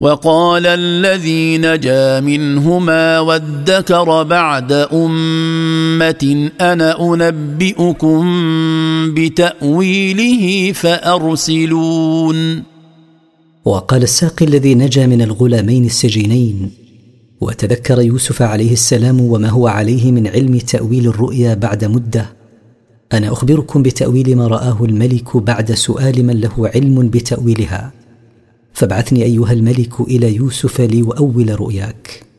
وقال الذي نجا منهما وادكر بعد أمة أنا أنبئكم بتأويله فأرسلون. وقال الساقي الذي نجا من الغلامين السجينين وتذكر يوسف عليه السلام وما هو عليه من علم تأويل الرؤيا بعد مدة: أنا أخبركم بتأويل ما رآه الملك بعد سؤال من له علم بتأويلها، فابعثني أيها الملك إلى يوسف ليؤول رؤياك.